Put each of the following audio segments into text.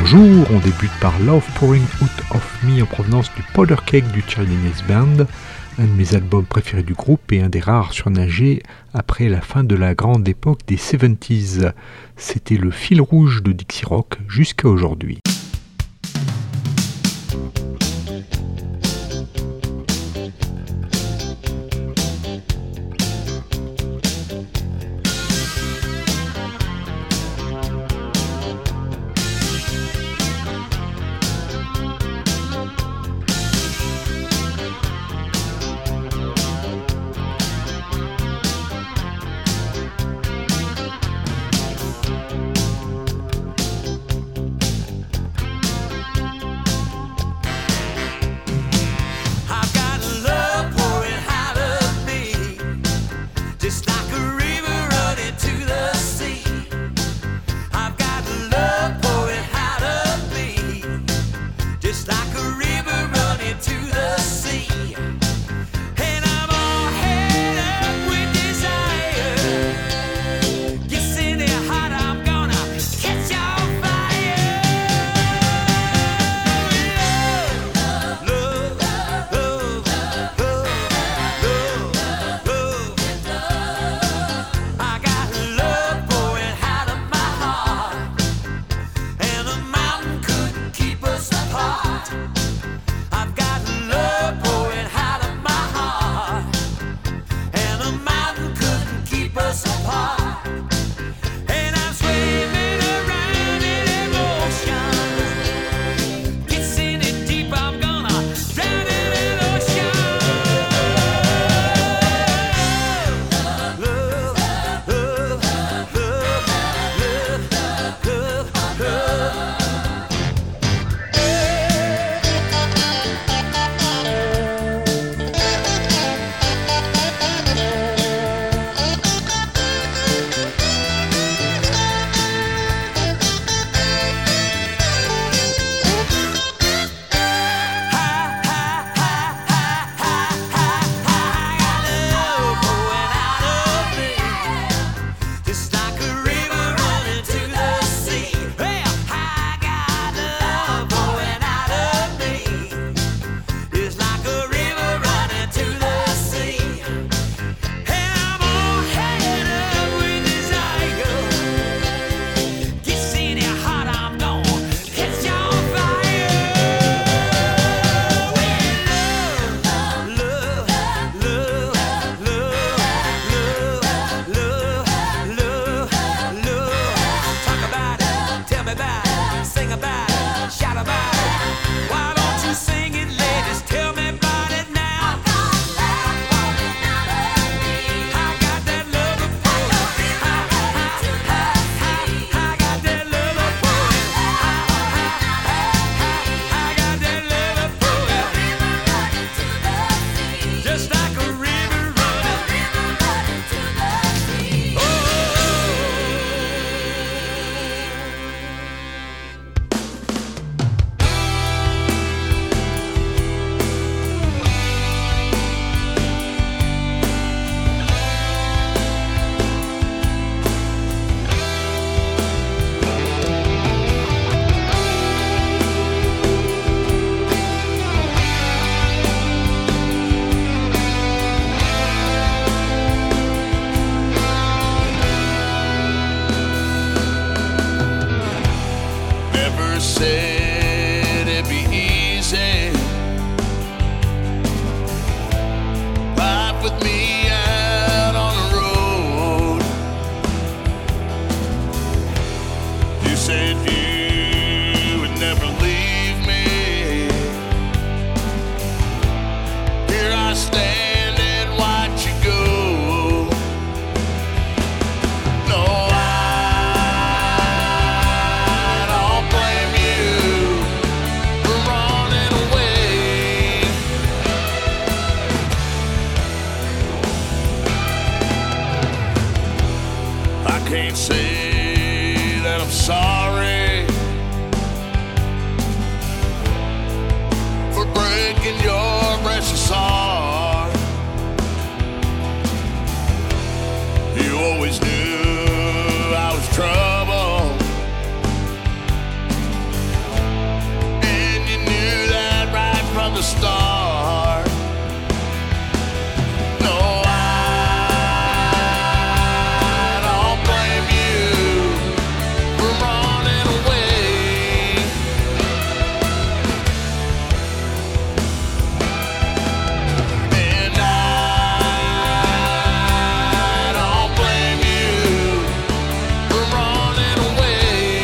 Bonjour, on débute par Love Pouring Out of Me en provenance du Powder Cake du Charlie Dennis Band, un de mes albums préférés du groupe et un des rares surnagés après la fin de la grande époque des 70s. C'était le fil rouge de Dixie Rock jusqu'à aujourd'hui. Always knew I was trouble. the start. No, I don't blame you for running away. And I don't blame you for running away.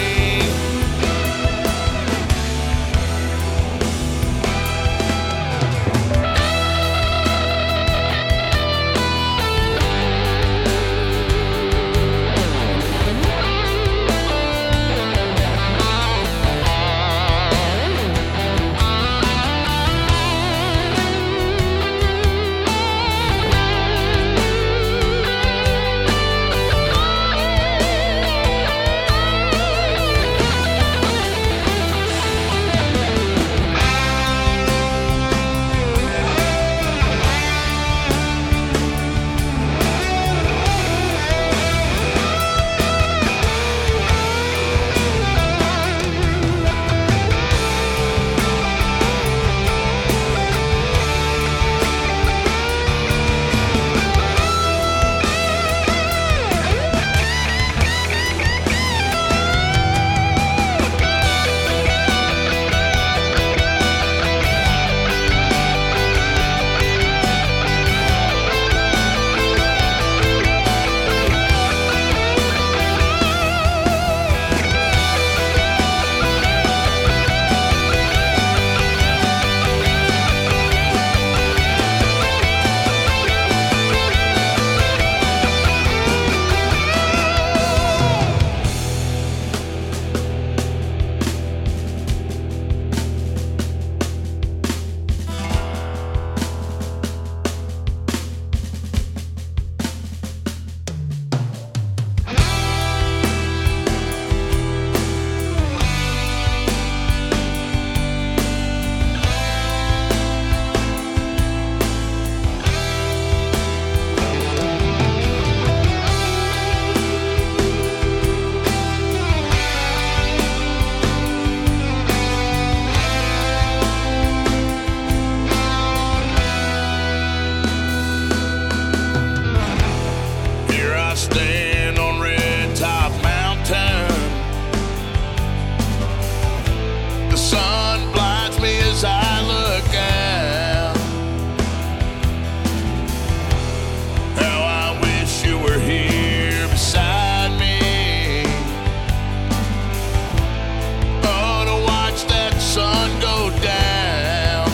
Here I stand on Red Top Mountain. The sun blinds me as I look out. How I wish you were here beside me. Oh, to watch that sun go down.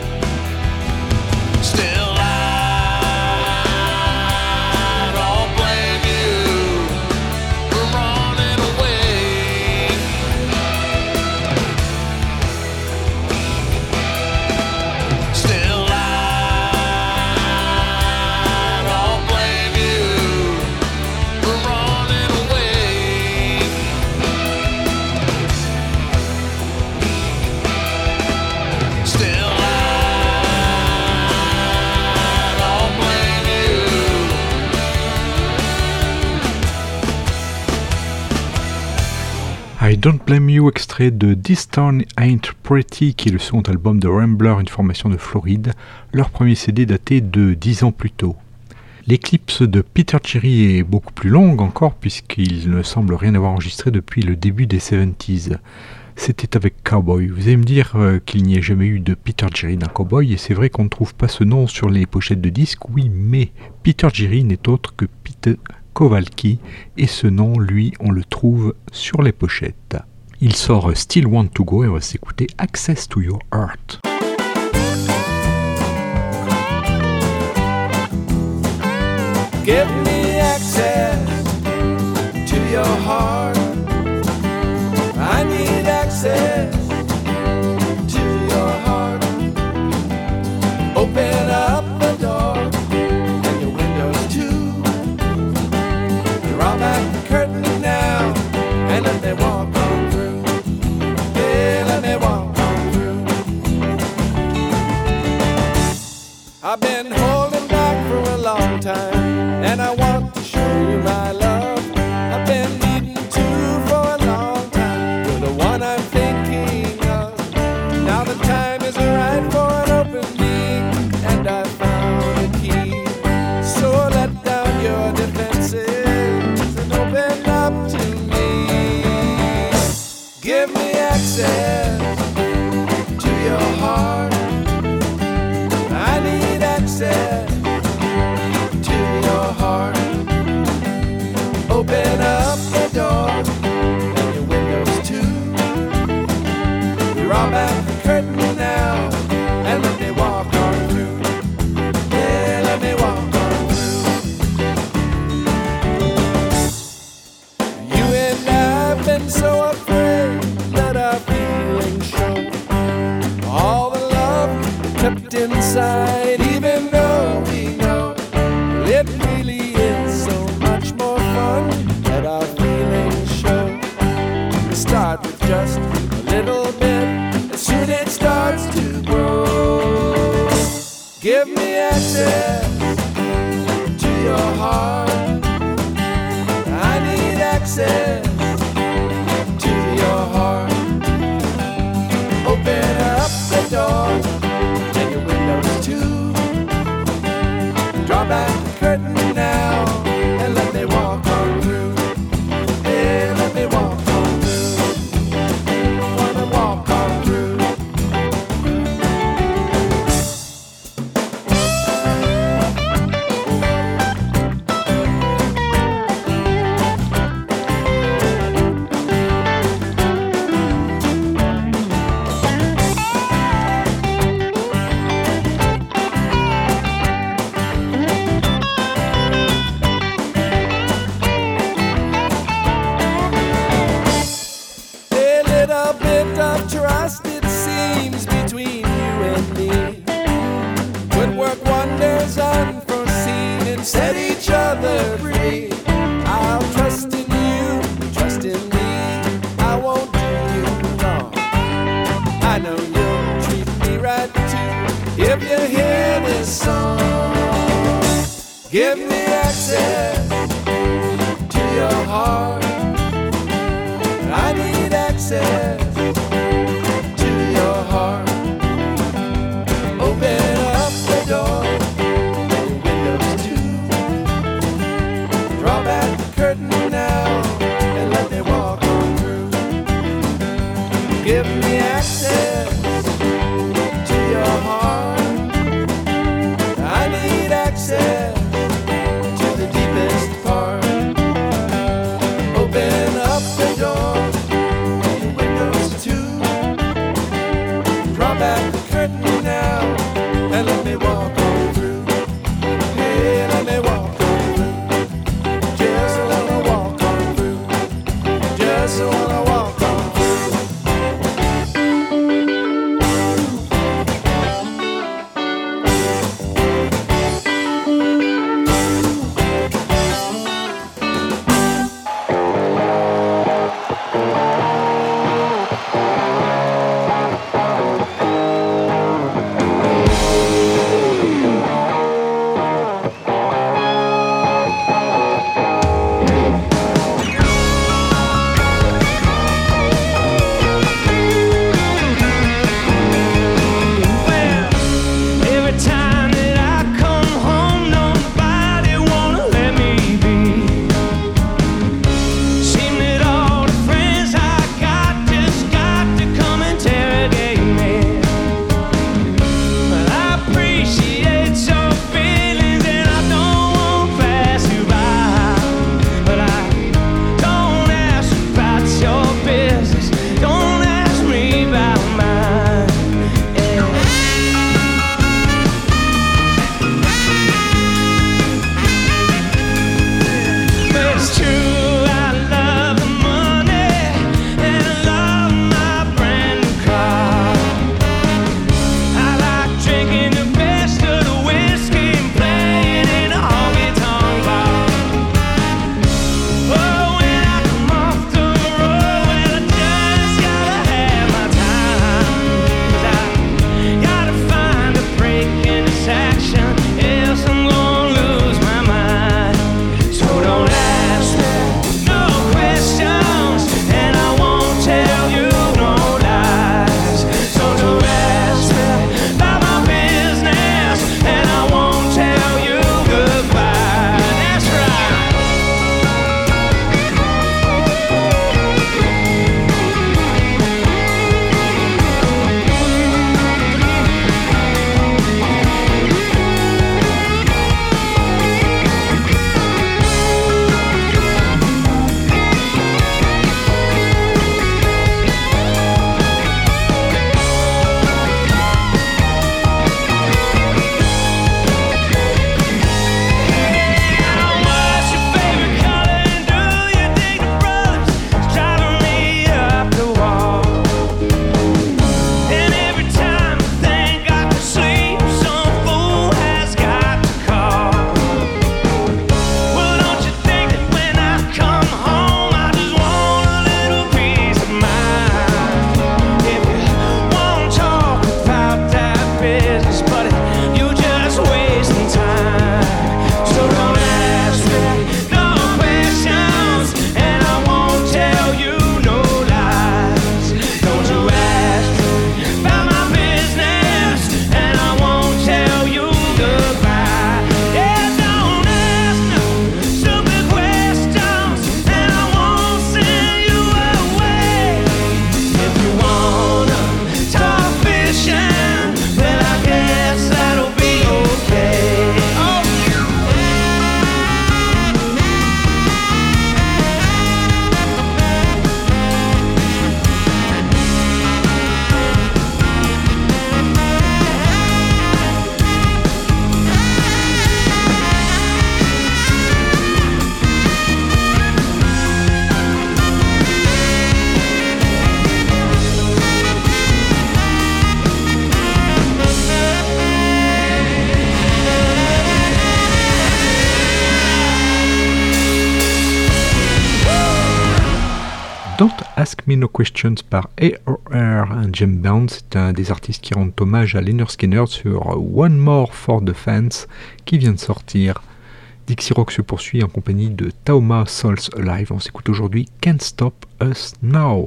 Still I don't blame you for running away. Still I don't blame you for running away. Still I don't blame you. I Don't Blame You, extrait de This Town Ain't Pretty, qui est le second album de Rambler, une formation de Floride, leur premier CD daté de 10 ans plus tôt. L'éclipse de Peter Cherry est beaucoup plus longue encore, puisqu'il ne semble rien avoir enregistré depuis le début des 70s. C'était avec Cowboy. Vous allez me dire qu'il n'y a jamais eu de Peter Cherry d'un cowboy, et c'est vrai qu'on ne trouve pas ce nom sur les pochettes de disques, oui, mais Peter Cherry n'est autre que Peter Kowalski, et ce nom, lui, on le trouve sur les pochettes. Il sort Still Want to Go, et on va s'écouter Access to Your Heart. Give me access to your heart. I need access to your heart. Open up the door and the windows too. Draw back the curtain now and let me walk on through. Yeah, let me walk on through. I've been holding back for a long time, and I want to show you my love. I've been needing to for a long time. You're the one I'm thinking of. Now the time is right for an tucked inside, even though we know it really is so much more fun that our feelings show. We start with just a little bit, and soon it starts to grow. Give me access to your heart. I need access to your heart. Open up the door, take your windows too. Draw back the curtain now and let me walk on through. Yeah, let me walk on through. Wanna walk on through. Trust it seems between you and me could work wonders unforeseen and set each other free. I'll trust in you, trust in me. I won't do you wrong. I know you'll treat me right too if you hear this song. Give me access to your heart. I need access to your heart. Open up the door, your windows too. Draw back the curtain now and let me walk on through. Give me access to your heart. I need access to the deepest part. Open up the door, your windows Don't Ask Me No Questions par A.O.R. and Jim Band, c'est un des artistes qui rendent hommage à Lynyrd Skynyrd sur One More for the Fans qui vient de sortir. Dixie Rock se poursuit en compagnie de Taoma Souls Alive. On s'écoute aujourd'hui Can't Stop Us Now.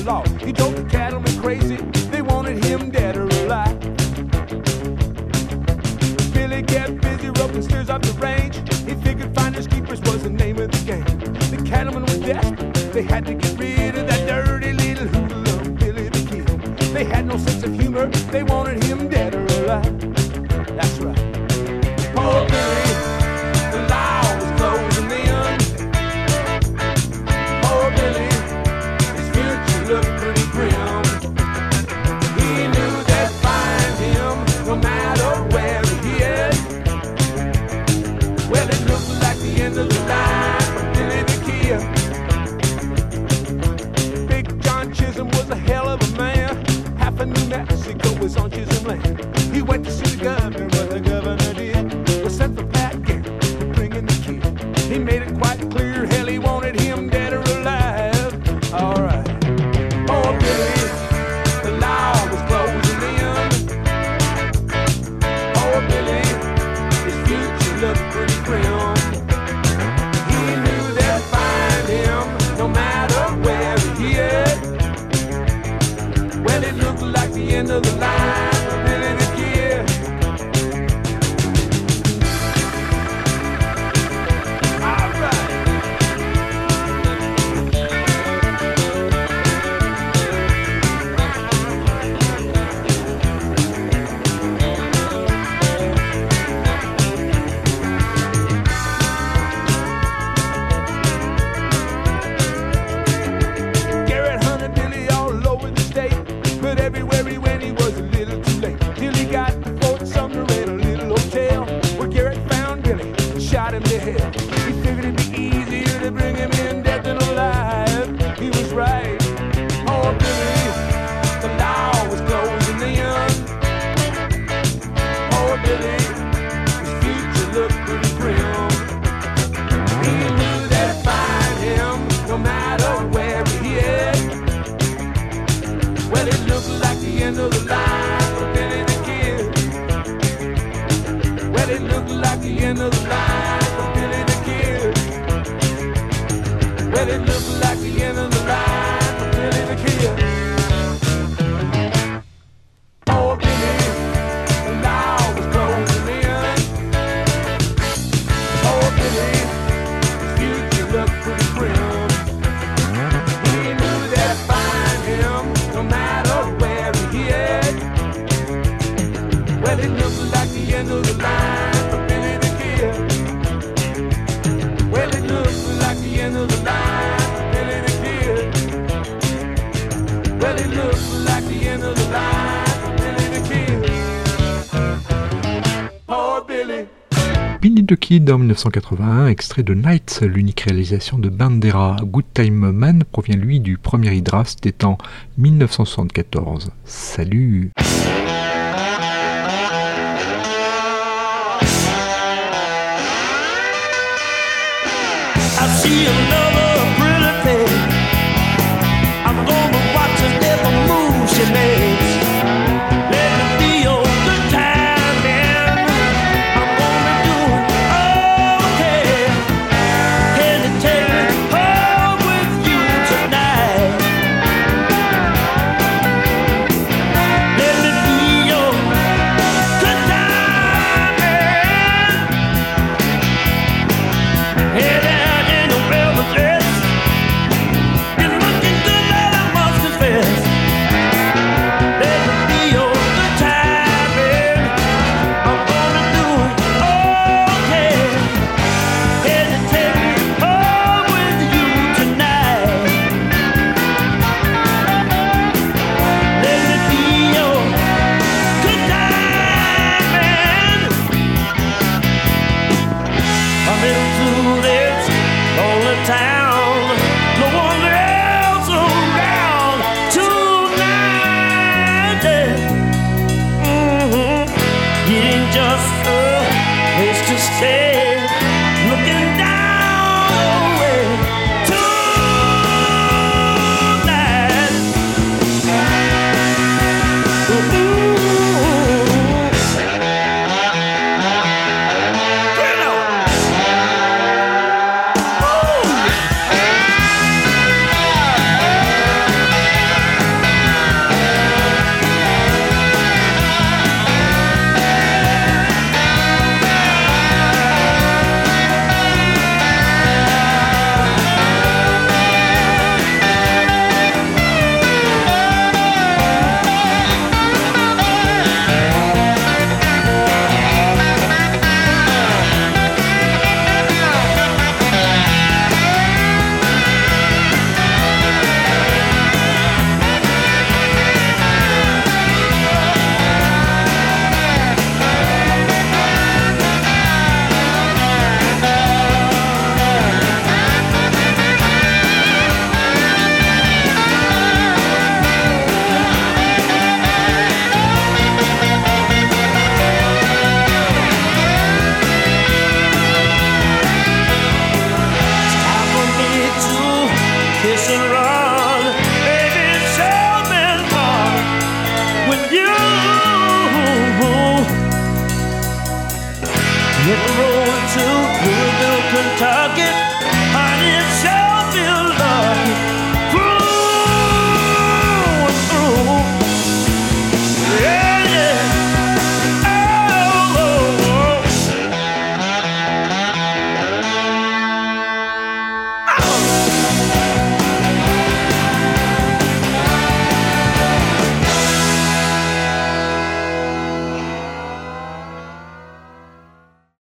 the law. He told the cattlemen crazy, they wanted him dead or alive. Billy kept busy roping steers off the range. He figured finders keepers was the name of the game. The cattlemen were desperate, they had to get rid of that dirty little hoodlum Billy the Kid. They had no sense of humor, they wanted him dead or alive. That's right. Poor Billy, the law was closing in. Poor Billy, his future looked pretty grim. He knew they'd find him no matter where he hid. Well, it looked like the end of the line for Billy the Kid. Big John Chisholm was a hell of a man. Half of New Mexico was on Chisholm land. He went to see the governor, what the governor did was sent for Pat Garrett to bring in the kid. He made it quite clear, hell, he wanted him dead or alive. All right. Poor Billy, the law was closing in. Poor Billy, his future looked pretty grim. He knew they'd find him no matter where he hid. Well, it looked like the end of the line for Billy the Kid. All right. Garrett hunted Billy all over the state, but everywhere he went he was a little too late. Till he got to Fort Sumner in a little hotel, where Garrett found Billy and shot him to hell. He figured it'd be easier to bring him in dead than alive. He was right. Poor Billy, the law was closing in. Poor Billy, his future looked pretty grim. He knew they'd find him no matter where he hid. Well, it looked like the end of the line for Billy the Kid. Well, it looked like the end of the line for Billy the Kid. Well, it looked like the end of the line for Billy the Kid. Poor Billy, the law was closing in. Poor Billy, his future looked pretty grim. He knew they'd find him no matter where he hid. Well, it looked like the end of the line for Billy the Kid. Well, it looked like the end of the line for Billy the Kid. Well, it looked like the end of the line for Billy the Kid. Poor Billy. Billy the Kid en 1981, extrait de Nights, l'unique réalisation de Bandera. Good Time Man provient lui du premier Hydra, c'était en 1974. Salut! I see another pretty thing. I'm gonna watch her every move she makes. Let me be your good time, man. I'm gonna do it okay. Can you take me home with you tonight? Let me be your good time, man. Hey, down in the velvet dress, you're looking good, that I must confess. Let me be your good time, man. I'm gonna do it okay. Can you take me home with you tonight? Let me be your good time, man. I'm into this lonely town, no one else around tonight. It ain't just a place to stay, looking down the way tonight. Ooh. hit the road to Louisville, Kentucky. Honey's